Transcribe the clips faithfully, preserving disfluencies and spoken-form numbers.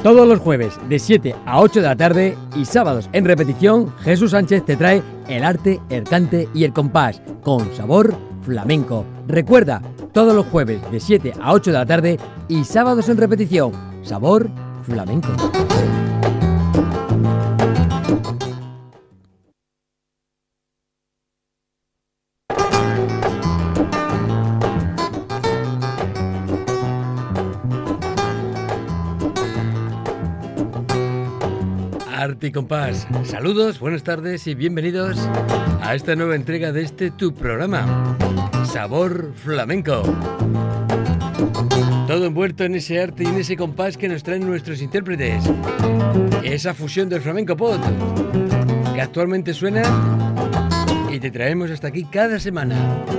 Todos los jueves de siete a ocho de la tarde y sábados en repetición, Jesús Sánchez te trae el arte, el cante y el compás con sabor flamenco. Recuerda, todos los jueves de siete a ocho de la tarde y sábados en repetición, sabor flamenco. Arte y compás. Saludos, buenas tardes y bienvenidos a esta nueva entrega de este tu programa, Sabor Flamenco. Todo envuelto en ese arte y en ese compás que nos traen nuestros intérpretes. Esa fusión del flamenco pop que actualmente suena y te traemos hasta aquí cada semana.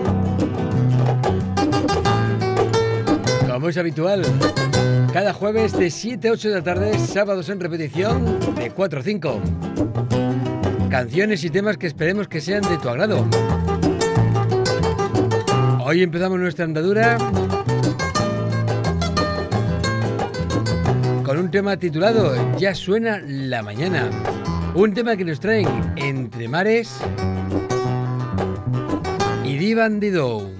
Como es habitual, cada jueves de siete a ocho de la tarde, sábados en repetición de cuatro a cinco. Canciones y temas que esperemos que sean de tu agrado. Hoy empezamos nuestra andadura con un tema titulado Ya suena la mañana. Un tema que nos traen Entre Mares y Di Bandido.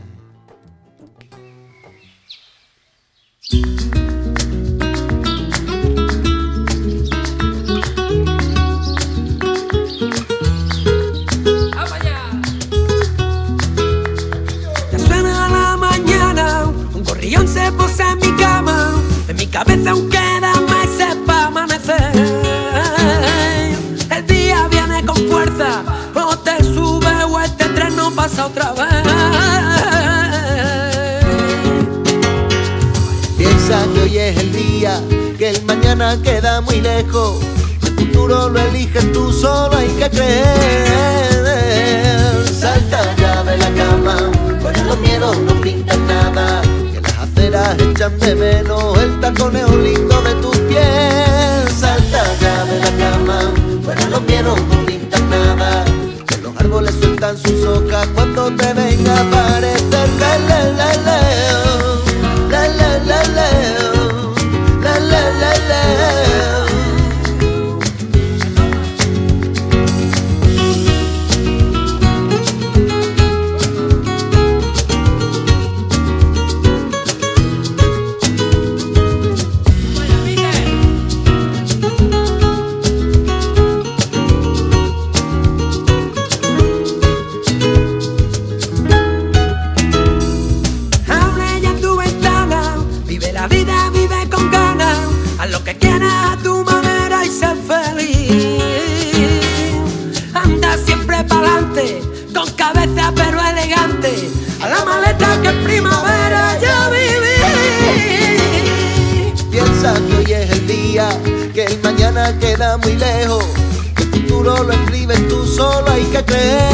Se posa en mi cama, en mi cabeza aún quedan meses para amanecer. El día viene con fuerza, o te sube o este tren no pasa otra vez. Piensa que hoy es el día, que el mañana queda muy lejos. El futuro lo eliges tú, solo hay que creer. Salta ya de la cama, fuera los miedos no pintan nada. Echan de menos el taconeo lindo de tus pies. Salta ya de la cama, fuera los miedos no pintan nada. Que los árboles sueltan sus hojas cuando te venga a aparecer. La la la la, la la la la, la la la la. Con cabeza pero elegante, a la maleta que en primavera yo viví. Piensa que hoy es el día, que el mañana queda muy lejos. El futuro lo escribes tú, solo hay que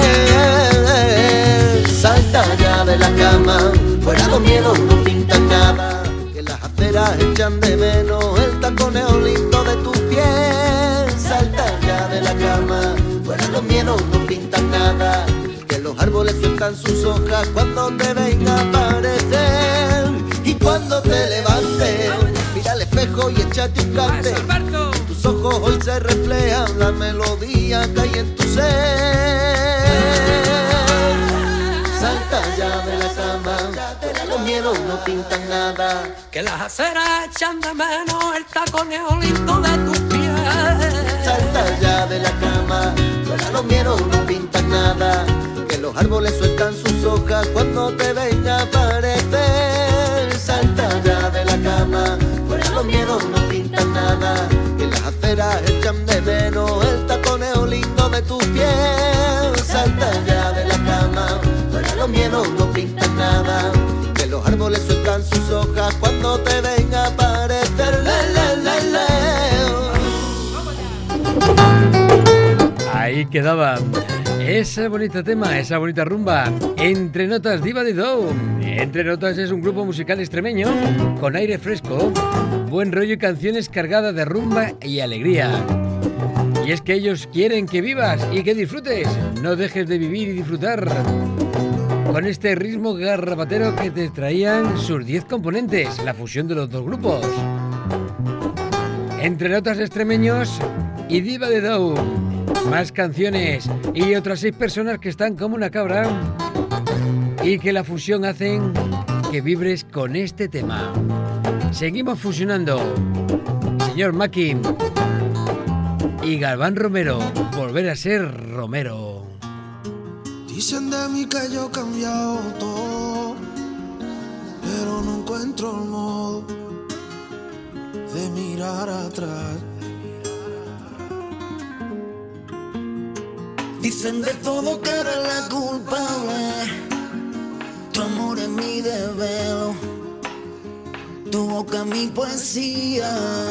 creer. Salta ya de la cama, fuera los miedos no pintan nada. Que las aceras echan de menos el taconeo lindo de tus pies. Salta ya de la cama, fuera los miedos no pintan nada. Que los árboles sueltan sus hojas cuando te venga a aparecer. Y cuando te levantes, mira al espejo y échate un cante. En tus ojos hoy se refleja la melodía que hay en tu ser. Salta ya de la cama, los miedos no pintan nada. Que las aceras echan de menos el taconeo lindo de tus pies. Salta ya de la cama, fuera los miedos no pintan nada. Que los árboles sueltan sus hojas cuando te venga a aparecer. Salta ya de la cama, fuera los miedos no pintan nada. Que las aceras echan de menos el taconeo lindo de tus pies. Salta ya de la cama, fuera los miedos no pintan nada. Que los árboles sueltan sus hojas cuando te venga a aparecer. La, la, la, la. Ahí quedaba ese bonito tema, esa bonita rumba. Entre Notas, Di Bandido. Entre Notas es un grupo musical extremeño con aire fresco, buen rollo y canciones cargadas de rumba y alegría. Y es que ellos quieren que vivas y que disfrutes. No dejes de vivir y disfrutar con este ritmo garrapatero que te traían sus diez componentes, la fusión de los dos grupos. Entre notas extremeños y Diva de Dou. Más canciones y otras seis personas que están como una cabra y que la fusión hacen que vibres con este tema. Seguimos fusionando. Señor Maki y Galván Romero, volver a ser Romero. Dicen de mí que yo he cambiado todo, pero no encuentro el modo de mirar atrás. Dicen de todo que eres la culpable, tu amor es mi desvelo, tu boca mi poesía.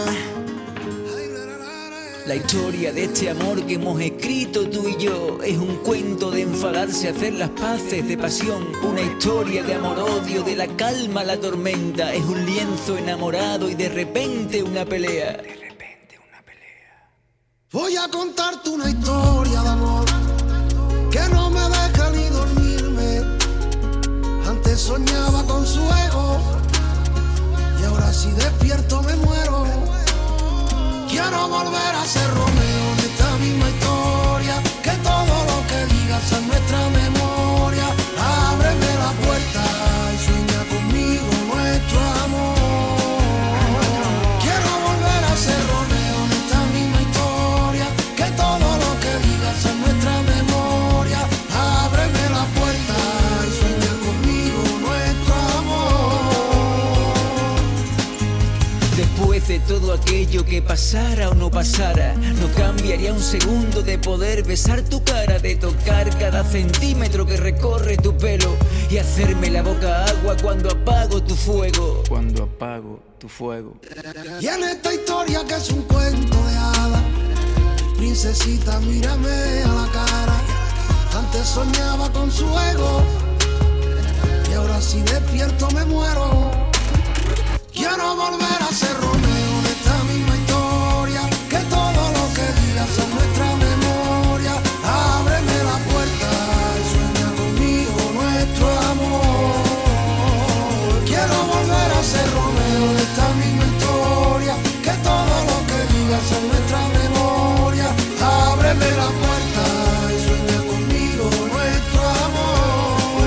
La historia de este amor que hemos escrito tú y yo es un cuento de enfadarse, hacer las paces, de pasión. Una historia de amor-odio, de la calma a la tormenta. Es un lienzo enamorado y de repente una pelea. De repente una pelea. Voy a contarte una historia de amor que no me deja ni dormirme. Antes soñaba con su ego y ahora si despierto me muero. Quiero volver a ser Romeo en esta misma historia, que todo lo que digas en nuestra memoria. Ábreme la puerta y sueña conmigo nuestro amor. Quiero volver a ser Romeo en esta misma historia, que todo lo que digas en nuestra memoria. Ábreme la puerta y sueña conmigo nuestro amor. Después de todo aquello que pasara o no pasara, no cambiaría un segundo de poder besar tu cara, de tocar cada centímetro que recorre tu pelo y hacerme la boca agua cuando apago tu fuego. Cuando apago tu fuego. Y en esta historia que es un cuento de hadas, princesita, mírame a la cara. Antes soñaba con su ego y ahora si despierto me muero. Quiero volver a ser Romeo en esta misma historia, que todo lo que digas en nuestra memoria. Ábreme la puerta y sueña conmigo nuestro amor. Quiero volver a ser Romeo en esta misma historia, que todo lo que digas en nuestra memoria. Ábreme la puerta y sueña conmigo nuestro amor.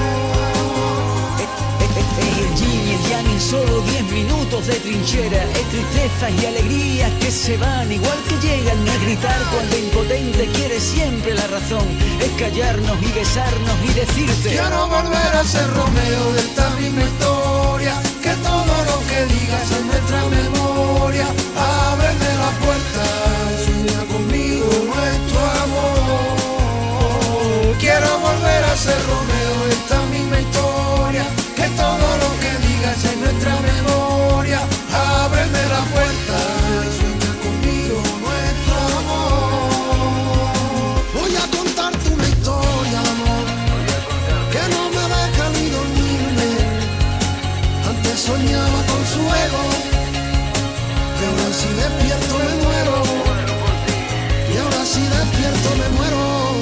El yin y el yang en solo diez minutos de trinchera. Es tristezas y alegrías que se van igual que llegan. Es gritar cuando impotente quiere siempre la razón. Es callarnos y besarnos y decirte: quiero volver a ser Romeo de esta misma historia, que todo lo que digas en nuestra memoria. Ábreme la puerta y sueña conmigo nuestro amor. Quiero volver a ser Romeo de esta misma historia, que todo lo que digas en nuestra memoria. Ábreme la puerta y sueña conmigo nuestro amor. Voy a contarte una historia de amor que no me deja ni dormirme. Antes soñaba con su ego y ahora si despierto me muero. Y ahora si despierto me muero.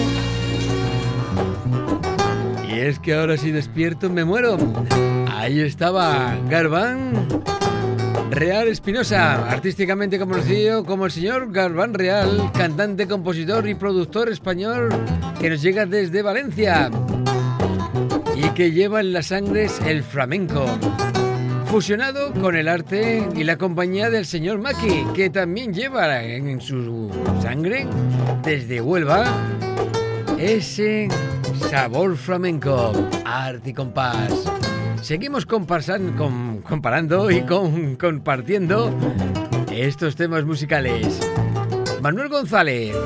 Y es que ahora si despierto me muero. Ahí estaba Galván Real Espinosa, artísticamente conocido como el señor Galván Real, cantante, compositor y productor español que nos llega desde Valencia y que lleva en las sangres el flamenco, fusionado con el arte y la compañía del señor Maki, que también lleva en su sangre desde Huelva ese sabor flamenco, arte y compás. Seguimos comparsan, com, comparando y com, compartiendo estos temas musicales. Manuel González.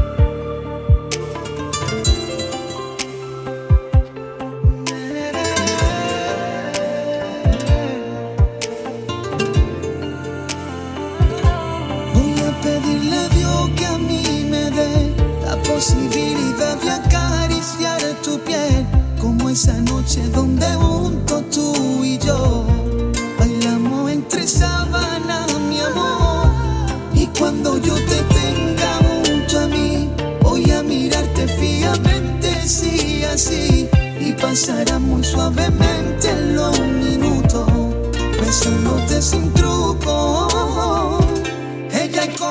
Voy a pedirle a Dios que a mí me dé la posibilidad de acariciar tu piel, como esa noche donde juntos tú y yo bailamos entre sábanas, mi amor. Y cuando yo te tenga junto a mí, voy a mirarte fijamente, sí, así, y pasará muy suavemente los minutos, besándote sin truco. Ella es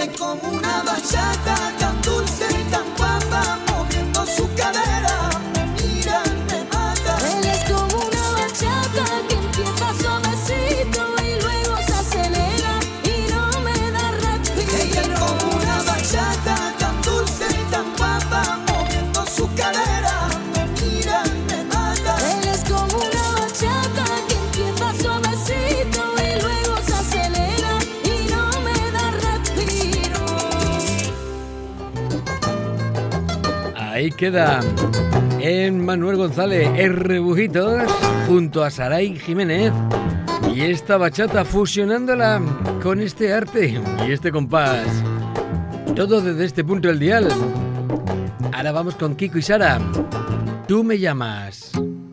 es como una bachata tan dulce y tan guapa, moviendo su cadera, me mira y me mata. Él es como una bachata que empieza suavecito y luego se acelera y no me da respiro. Ella es como una bachata tan dulce y tan guapa, moviendo su cadera, me mira y me mata. Él es como una bachata que empieza suavecito y luego se acelera y no me da respiro. Ahí queda en Manuel González, el Rebujitos, junto a Saray Jiménez, y esta bachata fusionándola con este arte y este compás. Todo desde este punto del dial. Ahora vamos con Kiko y Sara. Tú me llamas.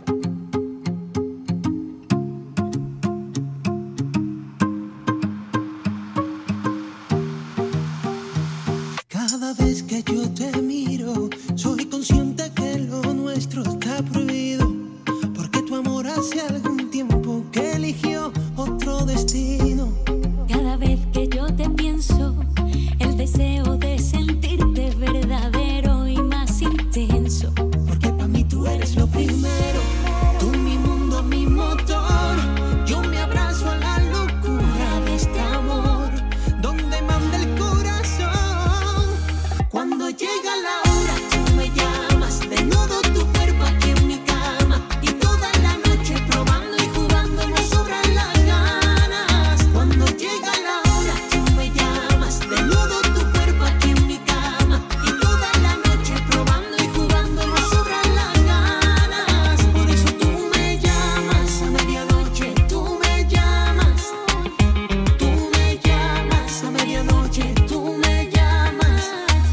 Cada vez que yo te miro, soy consciente que lo nuestro está prohibido, porque tu amor hace algún tiempo que eligió otro destino. Cada vez que yo te pienso, el deseo de sentirte verdadero y más intenso. Porque para mí tú eres lo primero, tú mi mundo, mi motor. Yo me abrazo a la locura de este amor, donde manda el corazón. Cuando llega la hora, tú me llamas, desnudo tu cuerpo aquí en mi cama, y toda la noche probando y jugando nos sobran las ganas. Cuando llega la hora, tú me llamas, desnudo tu cuerpo aquí en mi cama, y toda la noche probando y jugando nos sobran las ganas. Por eso tú me llamas a medianoche, tú me llamas, tú me llamas a medianoche, tú me llamas.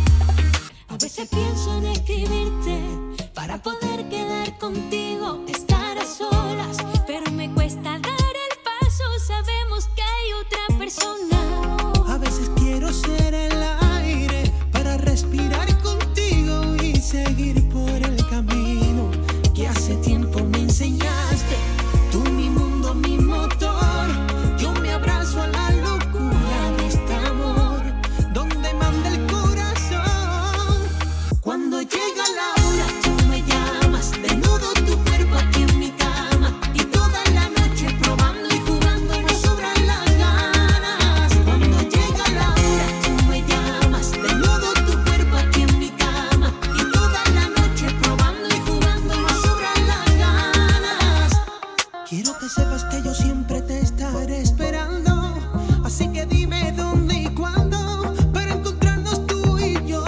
A veces pienso en escribirte para poder quedar contigo, estar a solas, pero me cuesta dar el paso, sabemos que hay otra persona. A veces quiero ser el aire para respirar contigo y seguir por el camino que hace tiempo me enseñaste. Tú mi mundo, mi motor. Yo me abrazo a la locura de este amor, donde manda el corazón. Cuando llega la hora, tú me llamas, desnudo tu cuerpo aquí en mi cama, y toda la noche probando y jugando nos sobran las ganas. Cuando llega la hora, tú me llamas, desnudo tu cuerpo aquí en mi cama, y toda la noche probando y jugando nos sobran las ganas. Quiero que sepas que yo siempre te estaré esperando, así que dime dónde y cuándo para encontrarnos tú y yo.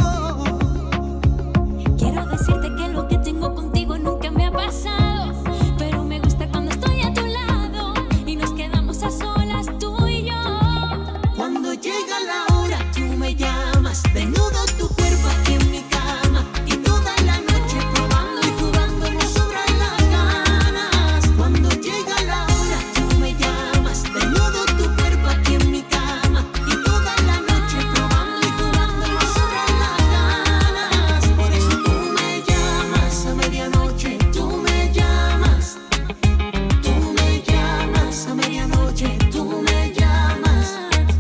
Quiero decirte que lo que tengo contigo nunca me ha pasado, pero me gusta cuando estoy a tu lado y nos quedamos a solas tú y yo. Cuando llega la hora, tú me llamas, desnudo tu cuerpo aquí en mi cama, y toda la noche probando y jugando nos sobran las ganas. Cuando llega la hora, tú me llamas, desnudo tu cuerpo aquí en mi cama, y toda la noche probando y jugando nos sobran las ganas. Por eso tú me llamas a medianoche, tú me llamas, tú me llamas a medianoche, tú me llamas.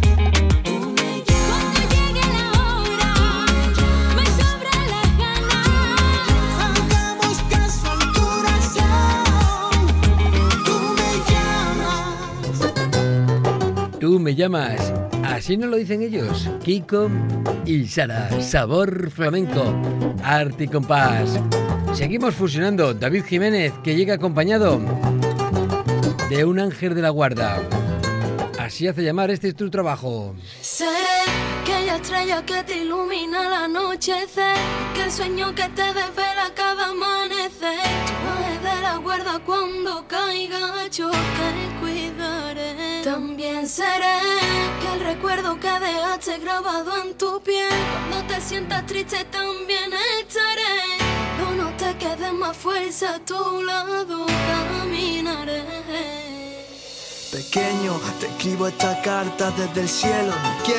Cuando llegue la hora, me sobran las ganas. Hagamos caso al corazón. Tú me llamas. Tú me llamas. Así nos lo dicen ellos. Kiko y Sara. Sabor flamenco. Arte y compás. Seguimos fusionando. David Jiménez, que llega acompañado de un ángel de la guarda. Así hace llamar este es tu trabajo. Seré aquella estrella que te ilumina al anochecer, que el sueño que te desvela cada amanecer. Ángel de la guarda cuando caiga, yo te cuidaré. También seré que el recuerdo que dejaste grabado en tu piel, cuando te sientas triste también estaré. No, no te quedes más fuerza, a tu lado caminaré. Pequeño, te escribo esta carta desde el cielo. Quiero que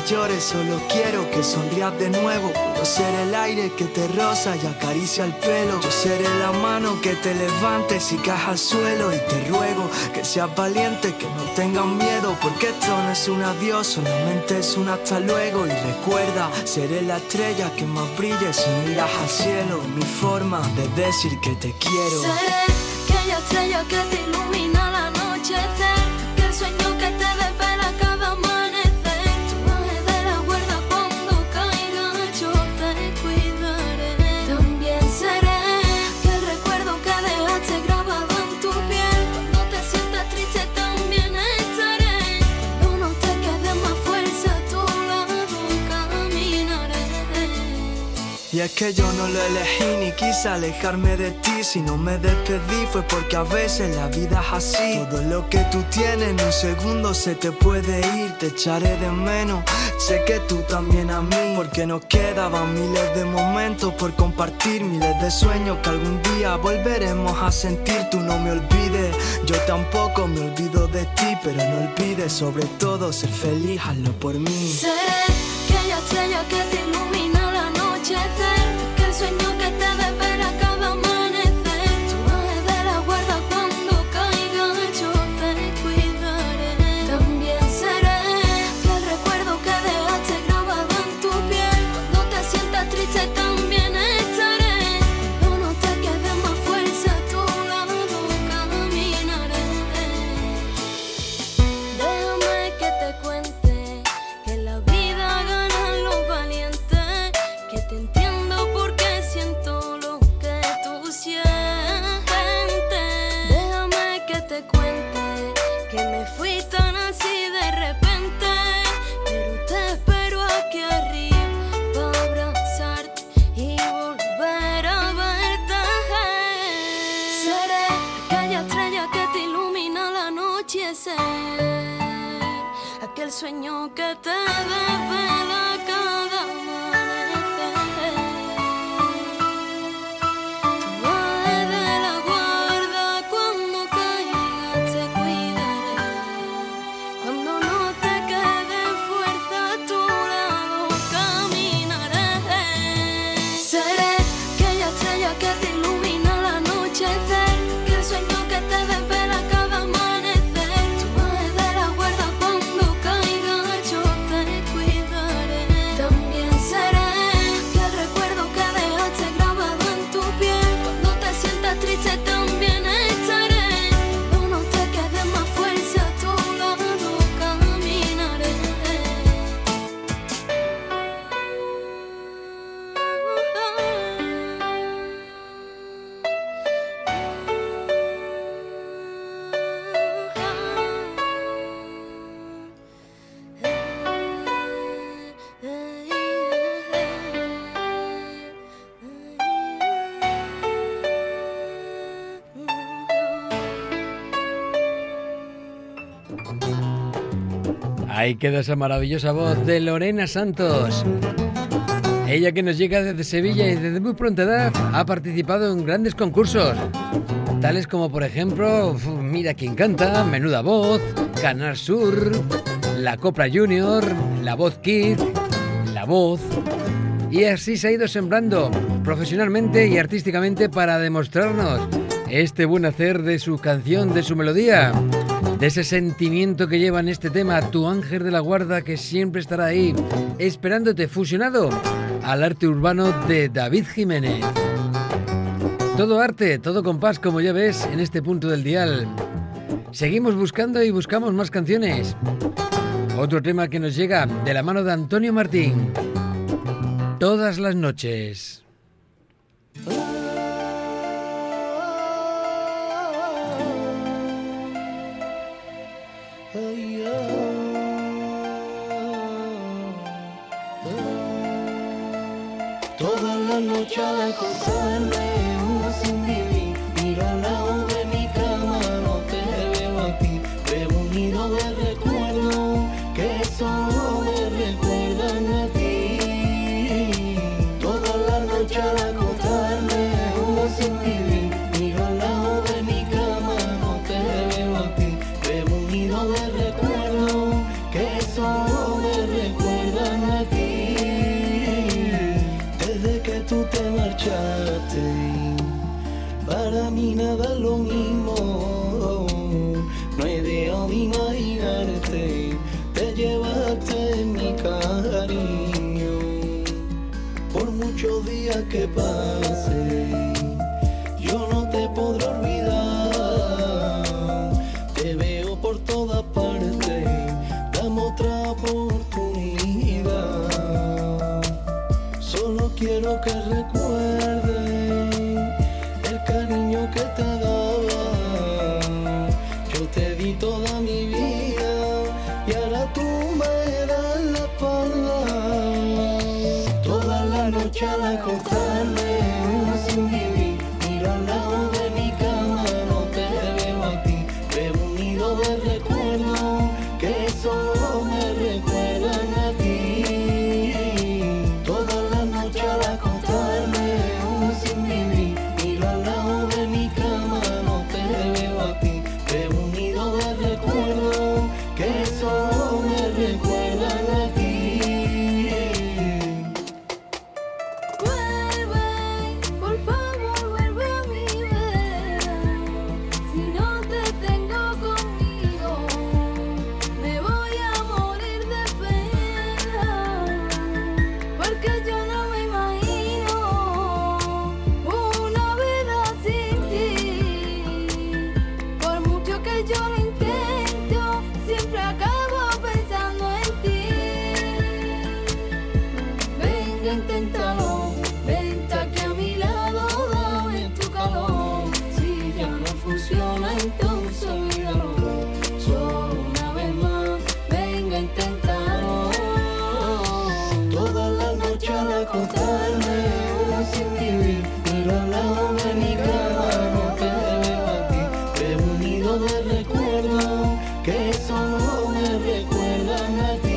llores, solo quiero que sonrías de nuevo. Puedo ser el aire que te roza y acaricia el pelo. Yo seré la mano que te levante si caes al suelo. Y te ruego que seas valiente, que no tengas miedo, porque esto no es un adiós, solamente es un hasta luego. Y recuerda, seré la estrella que más brille si miras al cielo. Mi forma de decir que te quiero. Seré aquella estrella que te ilumina al anochecer, que el sueño que te desvela cada amanecer. Tu ángel de la guarda cuando caiga, yo te cuidaré. También seré que el recuerdo que dejaste grabado en tu piel. Cuando te sientas triste también estaré. Cuando no te quede más fuerza a tu lado caminaré. Y es que yo no lo elegí ni quise alejarme de ti. Si no me despedí fue porque a veces la vida es así. Todo lo que tú tienes en un segundo se te puede ir. Te echaré de menos, sé que tú también a mí, porque nos quedaban miles de momentos por compartir, miles de sueños que algún día volveremos a sentir. Tú no me olvides, yo tampoco me olvido de ti, pero no olvides sobre todo ser feliz, hazlo por mí. Seré aquella estrella que te ilumina al anochecer, que el sueño que te desvela cada amanecer. Tu ángel de la guarda cuando caiga, yo te cuidaré. También seré que el recuerdo que dejaste grabado en tu piel. Cuando te sientas triste también estaré. Cuando no te quede más fuerza a tu lado caminaré. Déjame que te cuente que la vida gana los valientes, que te entiendo porque siento lo que tú sientes. Déjame que te cuente que me fui tan así de repente, pero te espero aquí arriba para abrazarte y volver a verte. Seré aquella estrella que te ilumina al anochecer, aquel sueño que te desvela cada amanecer. Tu ángel de la guarda cuando caigas te cuidaré. Cuando no te quede fuerza a tu lado caminaré. Seré aquella estrella que te ilumina al anochecer, que el sueño que te desvela cada amanecer. Tu ángel de la guarda cuando caiga, yo te cuidaré. También seré que el recuerdo que dejaste grabado en tu piel. Cuando te sientas triste también estaré. Cuando no te quede más fuerza a tu lado caminaré. Ahí queda esa maravillosa voz de Lorena Santos. Ella, que nos llega desde Sevilla y desde muy pronta edad ha participado en grandes concursos, tales como por ejemplo uf, Mira quién canta, Menuda Voz, Canal Sur, La Copla Junior, La Voz Kid, La Voz. Y así se ha ido sembrando profesionalmente y artísticamente para demostrarnos este buen hacer de su canción, de su melodía, de ese sentimiento que lleva en este tema, Tu ángel de la guarda, que siempre estará ahí, esperándote, fusionado al arte urbano de David Jiménez. Todo arte, todo compás, como ya ves en este punto del dial. Seguimos buscando y buscamos más canciones. Otro tema que nos llega de la mano de Antonio Martín. Todas las noches. Toda la noche al acostarme, uno sin vivir, miro al lado de mi cama, no te veo a ti, veo un nido de recuerdos que solo me recuerdan a ti. Toda la noche al acostarme, uno sin vivir, miro al lado de mi cama, no te veo a ti, veo un nido de recuerdos que solo me recuerdan. días que pasen, yo no te podré olvidar. Te veo por todas partes, dame otra oportunidad. Solo quiero que recuerdes el cariño que te daba. Yo te di toda mi vida y ahora tú me das la espalda. Toda la noche al acostarme sin vivir, miro al lado de mi cama, no te veo a ti. Veo un nido de recuerdos que solo me recuerdan a ti. Toda la noche al acostarme sin vivir, miro al lado de mi cama, no te veo a ti. Veo un nido de recuerdos que solo me recuerdan a ti. Vuelve, por favor, vuelve a mi vida. Si no te tengo conmigo, me voy a morir de pena. Porque yo no me imagino una vida sin ti. Por mucho que yo lo intento, siempre acabo pensando en ti. Venga, inténtalo, vente aquí a mi lado, dame tu calor. Si ya no funciona, entonces olvídalo. Solo una vez más, venga, inténtalo. Toda la noche al acostarme sin vivir, miro al lado de mi cama, no te veo a ti. Veo un nido de recuerdos que solo me recuerdan a ti.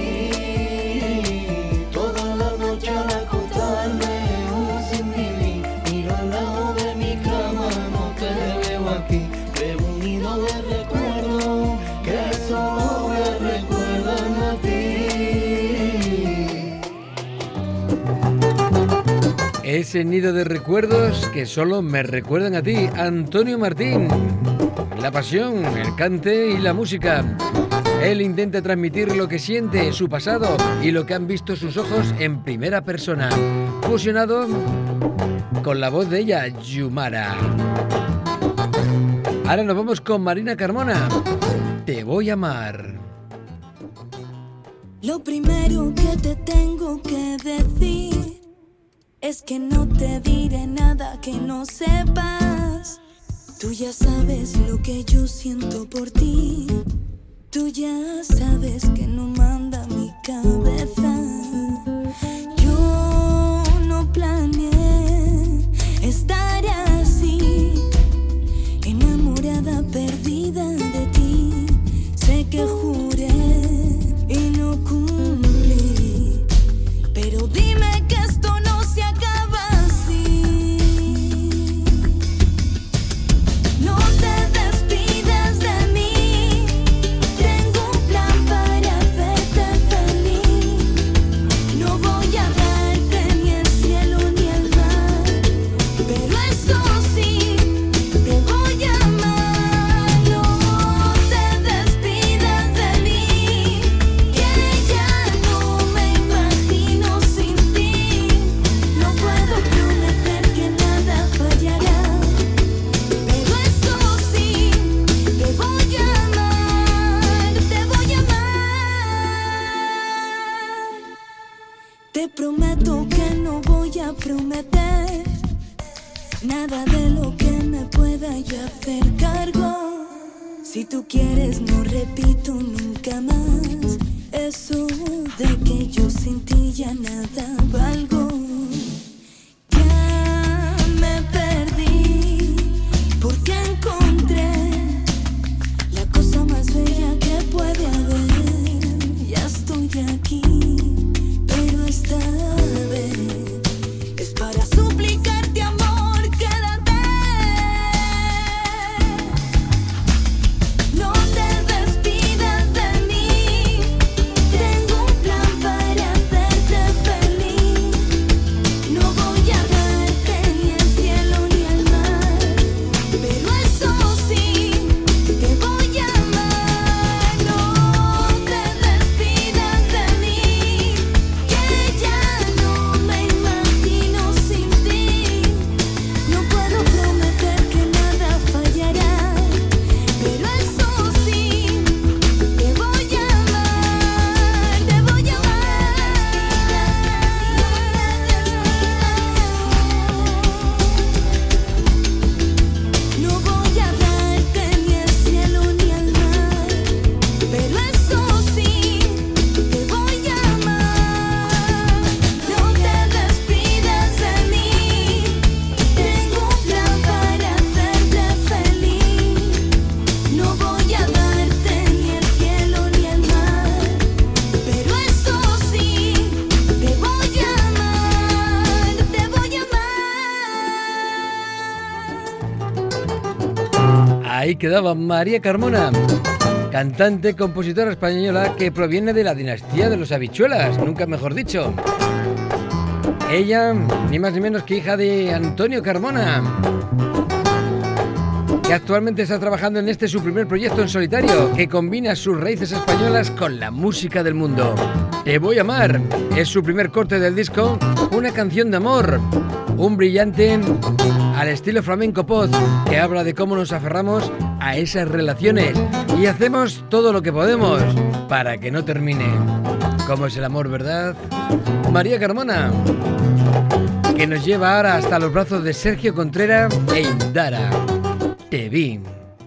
Toda la noche al acostarme sin vivir, miro al lado de mi cama, no te veo aquí. Veo un nido de recuerdos que solo me recuerdan a ti. Ese nido de recuerdos que solo me recuerdan a ti, Antonio Martín. La pasión, el cante y la música. Él intenta transmitir lo que siente, su pasado y lo que han visto sus ojos en primera persona, fusionado con la voz de ella, Yumara. Ahora nos vamos con Marina Carmona. Te voy a amar. Lo primero que te tengo que decir es que no te diré nada que no sepas. Tú ya sabes lo que yo siento por ti. Tú ya sabes que no manda mi cabeza. Yo no planeé estar así, enamorada, perdida de ti. Sé que juré y no cumplí, pero dime que esto no se acaba así. No te despidas de mí, tengo un plan para hacerte feliz. No voy a darte ni el cielo ni el mar, pero eso sí, te voy a amar. No te despidas de mí, que ya no me imagino sin ti. No puedo prometer que nada fallará, pero eso sí, te voy a amar, te voy a amar. Te prometo que no voy a prometer nada de lo que me pueda yo hacer cargo. Si tú quieres no repito nunca más eso de que yo sin ti ya nada valgo. Ya me perdí porque encontré la cosa más bella que puede haber. Ya estoy aquí, pero esta vez es para suplicarte amor, quédate. No te despidas de mí, tengo un plan para hacerte feliz. Ahí quedaba María Carmona, cantante, compositora española que proviene de la dinastía de los Habichuelas, nunca mejor dicho. Ella, ni más ni menos que hija de Antonio Carmona, que actualmente está trabajando en este su primer proyecto en solitario, que combina sus raíces españolas con la música del mundo. Te voy a amar es su primer corte del disco, una canción de amor, un brillante al estilo flamenco pop que habla de cómo nos aferramos a esas relaciones y hacemos todo lo que podemos para que no termine. ¿Cómo es el amor, verdad? María Carmona, que nos lleva ahora hasta los brazos de Sergio Contreras e Indara. Te vi.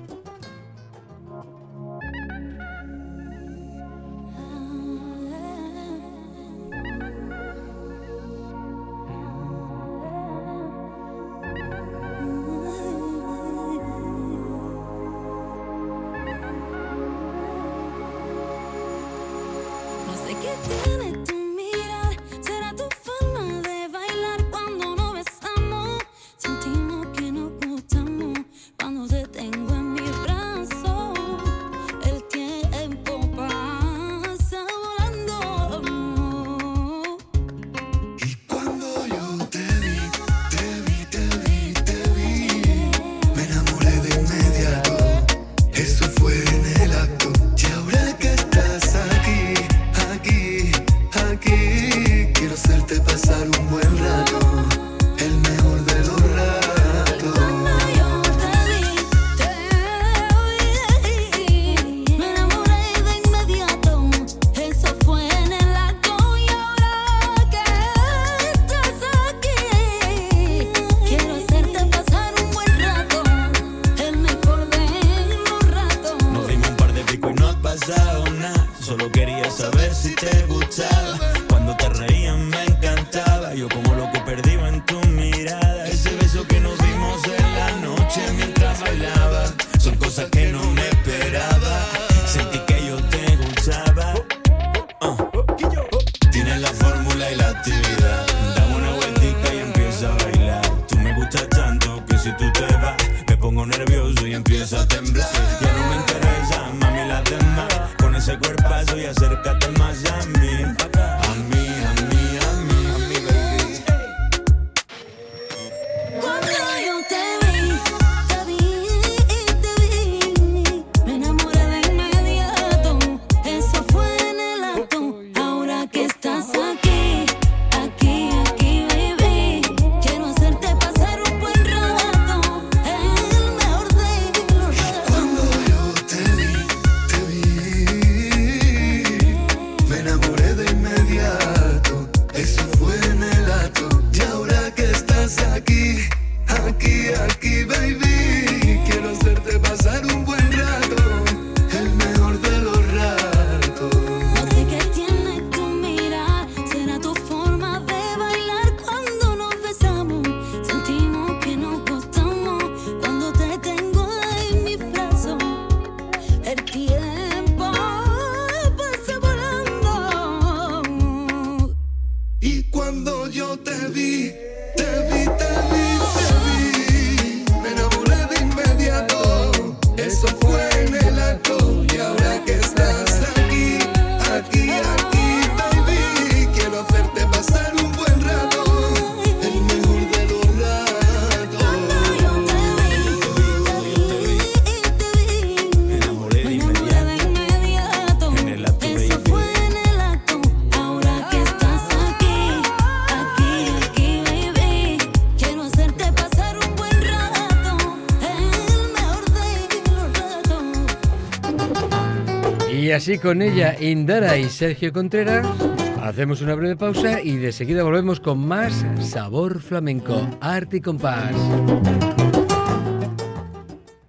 Y así con ella, Indara y Sergio Contreras, hacemos una breve pausa y de seguida volvemos con más sabor flamenco, arte y compás.